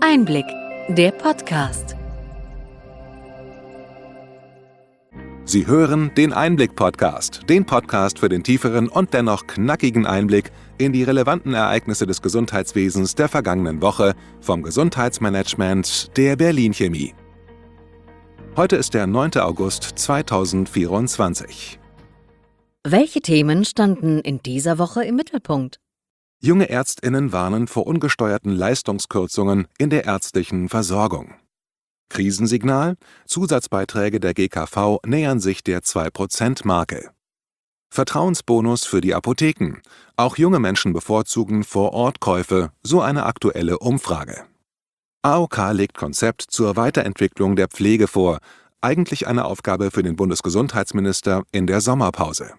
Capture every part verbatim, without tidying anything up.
Einblick, der Podcast. Sie hören den Einblick-Podcast, den Podcast für den tieferen und dennoch knackigen Einblick in die relevanten Ereignisse des Gesundheitswesens der vergangenen Woche vom Gesundheitsmanagement der Berlin Chemie. Heute ist der neunte August zweitausendvierundzwanzig. Welche Themen standen in dieser Woche im Mittelpunkt? Junge ÄrztInnen warnen vor ungesteuerten Leistungskürzungen in der ärztlichen Versorgung. Krisensignal: Zusatzbeiträge der G K V nähern sich der zwei Prozent Marke. Vertrauensbonus für die Apotheken: Auch junge Menschen bevorzugen Vor-Ort-Käufe, so eine aktuelle Umfrage. A O K legt Konzept zur Weiterentwicklung der Pflege vor, eigentlich eine Aufgabe für den Bundesgesundheitsminister in der Sommerpause.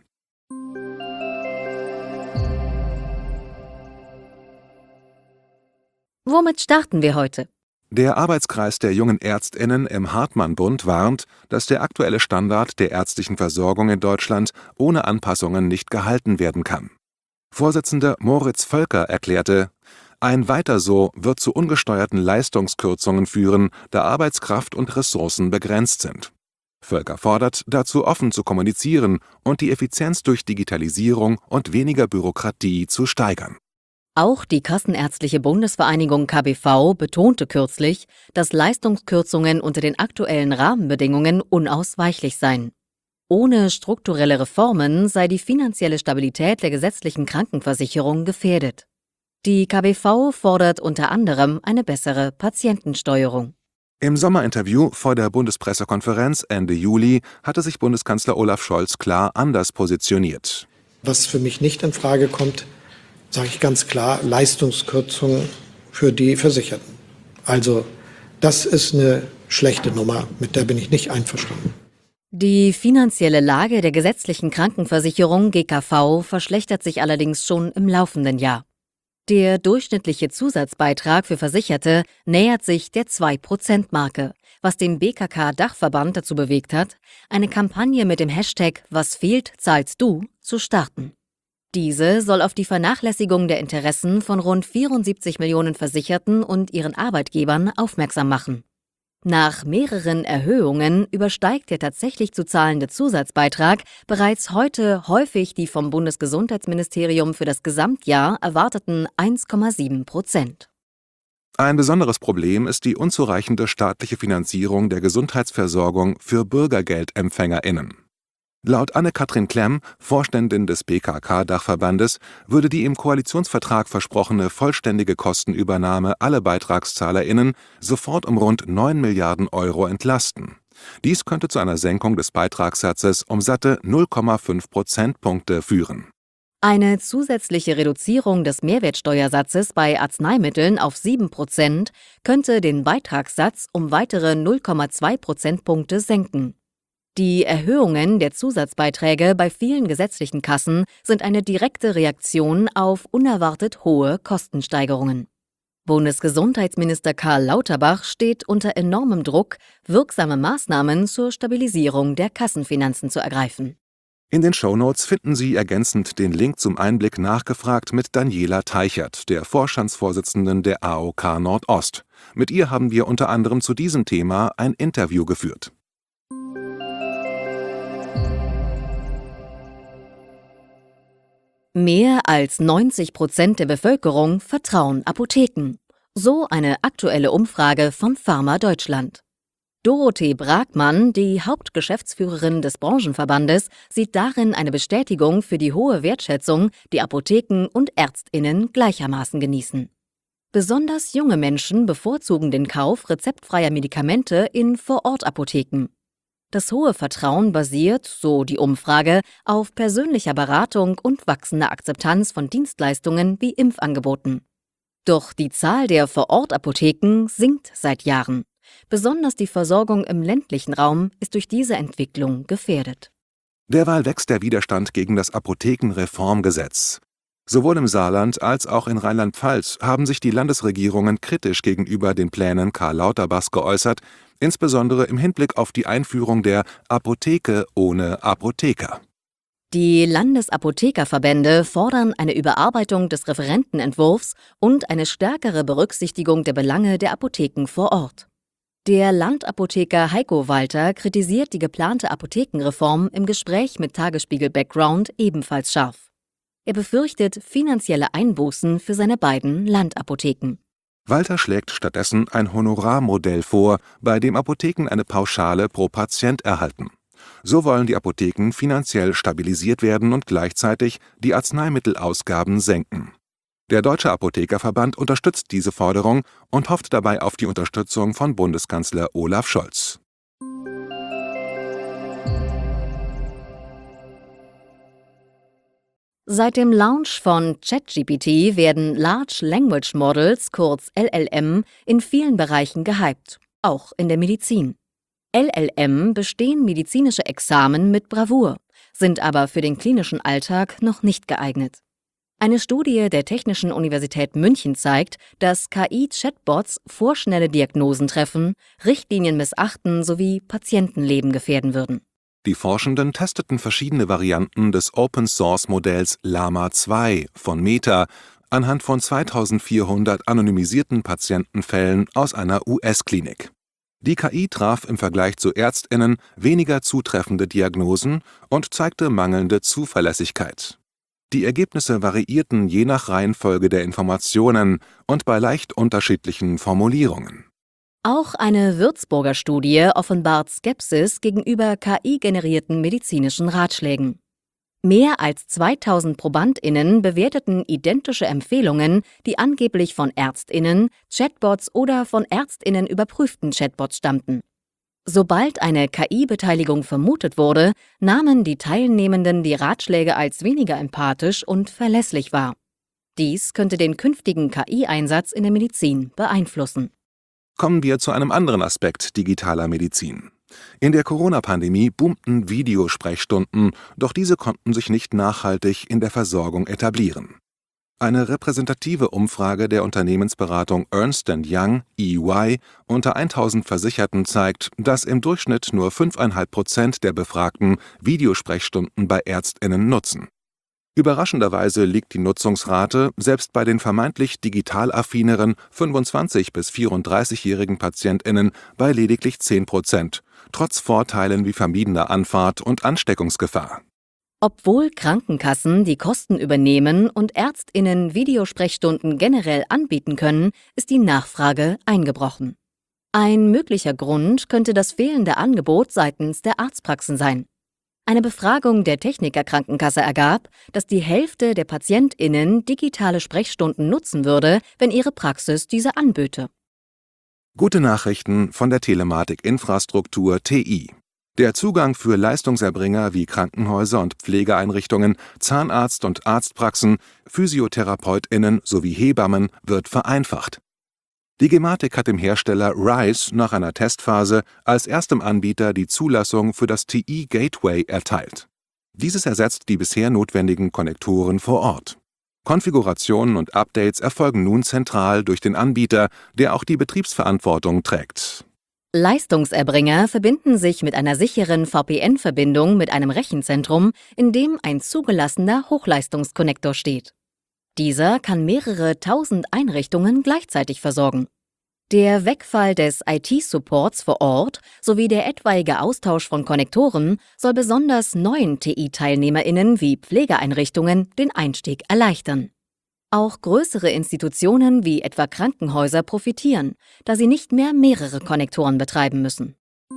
Womit starten wir heute? Der Arbeitskreis der jungen ÄrztInnen im Hartmann-Bund warnt, dass der aktuelle Standard der ärztlichen Versorgung in Deutschland ohne Anpassungen nicht gehalten werden kann. Vorsitzender Moritz Völker erklärte: Ein Weiter so wird zu ungesteuerten Leistungskürzungen führen, da Arbeitskraft und Ressourcen begrenzt sind. Völker fordert, dazu offen zu kommunizieren und die Effizienz durch Digitalisierung und weniger Bürokratie zu steigern. Auch die Kassenärztliche Bundesvereinigung K B V betonte kürzlich, dass Leistungskürzungen unter den aktuellen Rahmenbedingungen unausweichlich seien. Ohne strukturelle Reformen sei die finanzielle Stabilität der gesetzlichen Krankenversicherung gefährdet. Die K B V fordert unter anderem eine bessere Patientensteuerung. Im Sommerinterview vor der Bundespressekonferenz Ende Juli hatte sich Bundeskanzler Olaf Scholz klar anders positioniert. Was für mich nicht in Frage kommt, sage ich ganz klar, Leistungskürzungen für die Versicherten. Also das ist eine schlechte Nummer, mit der bin ich nicht einverstanden. Die finanzielle Lage der gesetzlichen Krankenversicherung G K V verschlechtert sich allerdings schon im laufenden Jahr. Der durchschnittliche Zusatzbeitrag für Versicherte nähert sich der zwei Prozent Marke, was den B K K-Dachverband dazu bewegt hat, eine Kampagne mit dem Hashtag »Was fehlt, zahlst du« zu starten. Diese soll auf die Vernachlässigung der Interessen von rund vierundsiebzig Millionen Versicherten und ihren Arbeitgebern aufmerksam machen. Nach mehreren Erhöhungen übersteigt der tatsächlich zu zahlende Zusatzbeitrag bereits heute häufig die vom Bundesgesundheitsministerium für das Gesamtjahr erwarteten eins Komma sieben Prozent. Ein besonderes Problem ist die unzureichende staatliche Finanzierung der Gesundheitsversorgung für BürgergeldempfängerInnen. Laut Anne-Kathrin Klemm, Vorständin des B K K-Dachverbandes, würde die im Koalitionsvertrag versprochene vollständige Kostenübernahme alle BeitragszahlerInnen sofort um rund neun Milliarden Euro entlasten. Dies könnte zu einer Senkung des Beitragssatzes um satte null Komma fünf Prozentpunkte führen. Eine zusätzliche Reduzierung des Mehrwertsteuersatzes bei Arzneimitteln auf sieben Prozent könnte den Beitragssatz um weitere null Komma zwei Prozentpunkte senken. Die Erhöhungen der Zusatzbeiträge bei vielen gesetzlichen Kassen sind eine direkte Reaktion auf unerwartet hohe Kostensteigerungen. Bundesgesundheitsminister Karl Lauterbach steht unter enormem Druck, wirksame Maßnahmen zur Stabilisierung der Kassenfinanzen zu ergreifen. In den Shownotes finden Sie ergänzend den Link zum Einblick nachgefragt mit Daniela Teichert, der Vorstandsvorsitzenden der A O K Nordost. Mit ihr haben wir unter anderem zu diesem Thema ein Interview geführt. Mehr als neunzig Prozent der Bevölkerung vertrauen Apotheken. So eine aktuelle Umfrage von Pharma Deutschland. Dorothee Bragmann, die Hauptgeschäftsführerin des Branchenverbandes, sieht darin eine Bestätigung für die hohe Wertschätzung, die Apotheken und ÄrztInnen gleichermaßen genießen. Besonders junge Menschen bevorzugen den Kauf rezeptfreier Medikamente in Vorortapotheken. Das hohe Vertrauen basiert, so die Umfrage, auf persönlicher Beratung und wachsender Akzeptanz von Dienstleistungen wie Impfangeboten. Doch die Zahl der Vorortapotheken sinkt seit Jahren. Besonders die Versorgung im ländlichen Raum ist durch diese Entwicklung gefährdet. Derweil wächst der Widerstand gegen das Apothekenreformgesetz. Sowohl im Saarland als auch in Rheinland-Pfalz haben sich die Landesregierungen kritisch gegenüber den Plänen Karl Lauterbachs geäußert, insbesondere im Hinblick auf die Einführung der Apotheke ohne Apotheker. Die Landesapothekerverbände fordern eine Überarbeitung des Referentenentwurfs und eine stärkere Berücksichtigung der Belange der Apotheken vor Ort. Der Landapotheker Heiko Walter kritisiert die geplante Apothekenreform im Gespräch mit Tagesspiegel Background ebenfalls scharf. Er befürchtet finanzielle Einbußen für seine beiden Landapotheken. Walter schlägt stattdessen ein Honorarmodell vor, bei dem Apotheken eine Pauschale pro Patient erhalten. So wollen die Apotheken finanziell stabilisiert werden und gleichzeitig die Arzneimittelausgaben senken. Der Deutsche Apothekerverband unterstützt diese Forderung und hofft dabei auf die Unterstützung von Bundeskanzler Olaf Scholz. Seit dem Launch von ChatGPT werden Large Language Models, kurz L L M, in vielen Bereichen gehypt, auch in der Medizin. L L M bestehen medizinische Examen mit Bravour, sind aber für den klinischen Alltag noch nicht geeignet. Eine Studie der Technischen Universität München zeigt, dass K I-Chatbots vorschnelle Diagnosen treffen, Richtlinien missachten sowie Patientenleben gefährden würden. Die Forschenden testeten verschiedene Varianten des Open-Source-Modells Llama zwei von Meta anhand von zweitausendvierhundert anonymisierten Patientenfällen aus einer U S-Klinik. Die K I traf im Vergleich zu ÄrztInnen weniger zutreffende Diagnosen und zeigte mangelnde Zuverlässigkeit. Die Ergebnisse variierten je nach Reihenfolge der Informationen und bei leicht unterschiedlichen Formulierungen. Auch eine Würzburger Studie offenbart Skepsis gegenüber K I-generierten medizinischen Ratschlägen. Mehr als zweitausend ProbandInnen bewerteten identische Empfehlungen, die angeblich von ÄrztInnen, Chatbots oder von ÄrztInnen überprüften Chatbots stammten. Sobald eine K I-Beteiligung vermutet wurde, nahmen die Teilnehmenden die Ratschläge als weniger empathisch und verlässlich wahr. Dies könnte den künftigen K I-Einsatz in der Medizin beeinflussen. Kommen wir zu einem anderen Aspekt digitaler Medizin. In der Corona-Pandemie boomten Videosprechstunden, doch diese konnten sich nicht nachhaltig in der Versorgung etablieren. Eine repräsentative Umfrage der Unternehmensberatung Ernst and Young E Y unter tausend Versicherten zeigt, dass im Durchschnitt nur fünf Komma fünf Prozent der Befragten Videosprechstunden bei ÄrztInnen nutzen. Überraschenderweise liegt die Nutzungsrate selbst bei den vermeintlich digital affineren fünfundzwanzig- bis vierunddreißigjährigen PatientInnen bei lediglich zehn Prozent, trotz Vorteilen wie vermiedener Anfahrt und Ansteckungsgefahr. Obwohl Krankenkassen die Kosten übernehmen und ÄrztInnen Videosprechstunden generell anbieten können, ist die Nachfrage eingebrochen. Ein möglicher Grund könnte das fehlende Angebot seitens der Arztpraxen sein. Eine Befragung der Techniker Krankenkasse ergab, dass die Hälfte der PatientInnen digitale Sprechstunden nutzen würde, wenn ihre Praxis diese anböte. Gute Nachrichten von der Telematikinfrastruktur T I. Der Zugang für Leistungserbringer wie Krankenhäuser und Pflegeeinrichtungen, Zahnarzt- und Arztpraxen, PhysiotherapeutInnen sowie Hebammen wird vereinfacht. Die Gematik hat dem Hersteller RISE nach einer Testphase als erstem Anbieter die Zulassung für das T I-Gateway erteilt. Dieses ersetzt die bisher notwendigen Konnektoren vor Ort. Konfigurationen und Updates erfolgen nun zentral durch den Anbieter, der auch die Betriebsverantwortung trägt. Leistungserbringer verbinden sich mit einer sicheren V P N-Verbindung mit einem Rechenzentrum, in dem ein zugelassener Hochleistungskonnektor steht. Dieser kann mehrere tausend Einrichtungen gleichzeitig versorgen. Der Wegfall des I T-Supports vor Ort sowie der etwaige Austausch von Konnektoren soll besonders neuen T I-TeilnehmerInnen wie Pflegeeinrichtungen den Einstieg erleichtern. Auch größere Institutionen wie etwa Krankenhäuser profitieren, da sie nicht mehr mehrere Konnektoren betreiben müssen.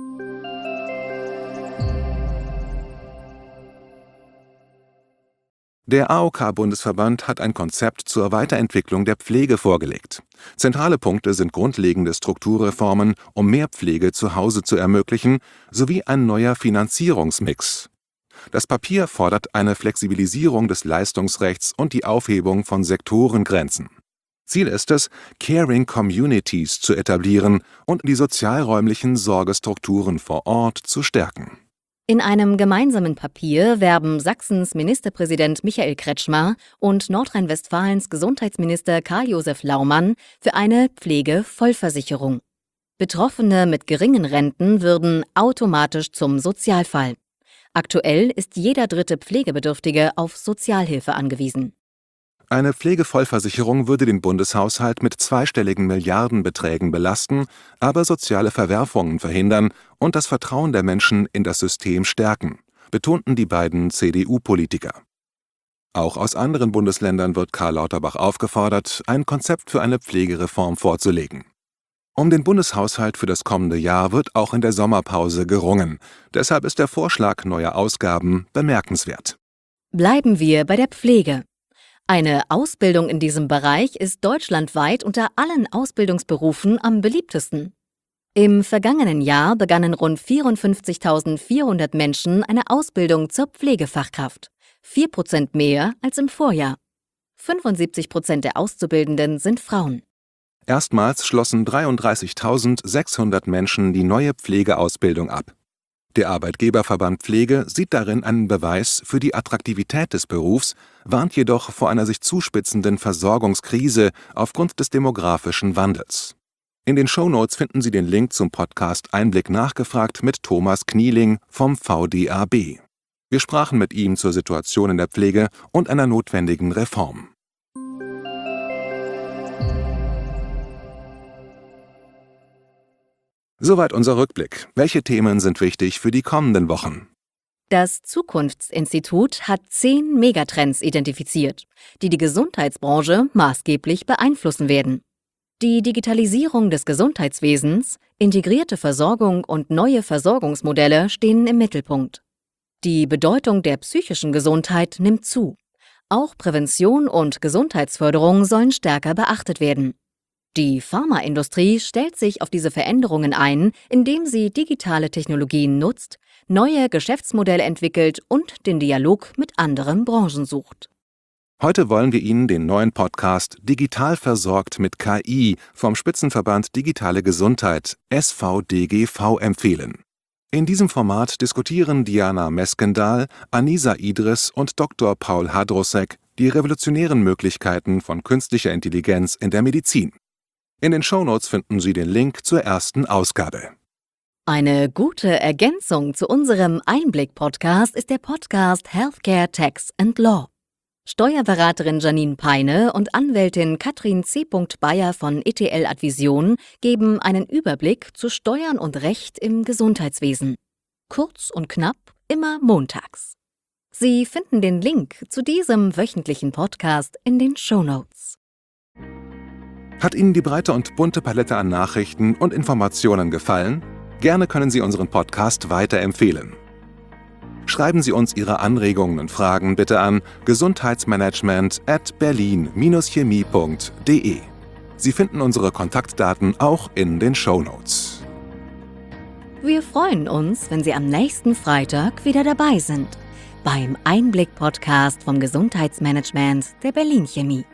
Der A O K-Bundesverband hat ein Konzept zur Weiterentwicklung der Pflege vorgelegt. Zentrale Punkte sind grundlegende Strukturreformen, um mehr Pflege zu Hause zu ermöglichen, sowie ein neuer Finanzierungsmix. Das Papier fordert eine Flexibilisierung des Leistungsrechts und die Aufhebung von Sektorengrenzen. Ziel ist es, Caring Communities zu etablieren und die sozialräumlichen Sorgestrukturen vor Ort zu stärken. In einem gemeinsamen Papier werben Sachsens Ministerpräsident Michael Kretschmer und Nordrhein-Westfalens Gesundheitsminister Karl-Josef Laumann für eine Pflegevollversicherung. Betroffene mit geringen Renten würden automatisch zum Sozialfall. Aktuell ist jeder dritte Pflegebedürftige auf Sozialhilfe angewiesen. Eine Pflegevollversicherung würde den Bundeshaushalt mit zweistelligen Milliardenbeträgen belasten, aber soziale Verwerfungen verhindern und das Vertrauen der Menschen in das System stärken, betonten die beiden C D U-Politiker. Auch aus anderen Bundesländern wird Karl Lauterbach aufgefordert, ein Konzept für eine Pflegereform vorzulegen. Um den Bundeshaushalt für das kommende Jahr wird auch in der Sommerpause gerungen. Deshalb ist der Vorschlag neuer Ausgaben bemerkenswert. Bleiben wir bei der Pflege. Eine Ausbildung in diesem Bereich ist deutschlandweit unter allen Ausbildungsberufen am beliebtesten. Im vergangenen Jahr begannen rund vierundfünfzigtausendvierhundert Menschen eine Ausbildung zur Pflegefachkraft, vier Prozent mehr als im Vorjahr. fünfundsiebzig Prozent der Auszubildenden sind Frauen. Erstmals schlossen dreiunddreißigtausendsechshundert Menschen die neue Pflegeausbildung ab. Der Arbeitgeberverband Pflege sieht darin einen Beweis für die Attraktivität des Berufs, warnt jedoch vor einer sich zuspitzenden Versorgungskrise aufgrund des demografischen Wandels. In den Shownotes finden Sie den Link zum Podcast Einblick nachgefragt mit Thomas Knieling vom V D A B. Wir sprachen mit ihm zur Situation in der Pflege und einer notwendigen Reform. Soweit unser Rückblick. Welche Themen sind wichtig für die kommenden Wochen? Das Zukunftsinstitut hat zehn Megatrends identifiziert, die die Gesundheitsbranche maßgeblich beeinflussen werden. Die Digitalisierung des Gesundheitswesens, integrierte Versorgung und neue Versorgungsmodelle stehen im Mittelpunkt. Die Bedeutung der psychischen Gesundheit nimmt zu. Auch Prävention und Gesundheitsförderung sollen stärker beachtet werden. Die Pharmaindustrie stellt sich auf diese Veränderungen ein, indem sie digitale Technologien nutzt, neue Geschäftsmodelle entwickelt und den Dialog mit anderen Branchen sucht. Heute wollen wir Ihnen den neuen Podcast Digital versorgt mit K I vom Spitzenverband Digitale Gesundheit S V D G V empfehlen. In diesem Format diskutieren Diana Meskendahl, Anisa Idris und Doktor Paul Hadrosek die revolutionären Möglichkeiten von künstlicher Intelligenz in der Medizin. In den Shownotes finden Sie den Link zur ersten Ausgabe. Eine gute Ergänzung zu unserem Einblick-Podcast ist der Podcast Healthcare, Tax and Law. Steuerberaterin Janine Peine und Anwältin Katrin C. Bayer von E T L Advision geben einen Überblick zu Steuern und Recht im Gesundheitswesen. Kurz und knapp, immer montags. Sie finden den Link zu diesem wöchentlichen Podcast in den Shownotes. Hat Ihnen die breite und bunte Palette an Nachrichten und Informationen gefallen? Gerne können Sie unseren Podcast weiterempfehlen. Schreiben Sie uns Ihre Anregungen und Fragen bitte an gesundheitsmanagement at berlin chemie punkt de. Sie finden unsere Kontaktdaten auch in den Shownotes. Wir freuen uns, wenn Sie am nächsten Freitag wieder dabei sind beim Einblick-Podcast vom Gesundheitsmanagement der Berlin Chemie.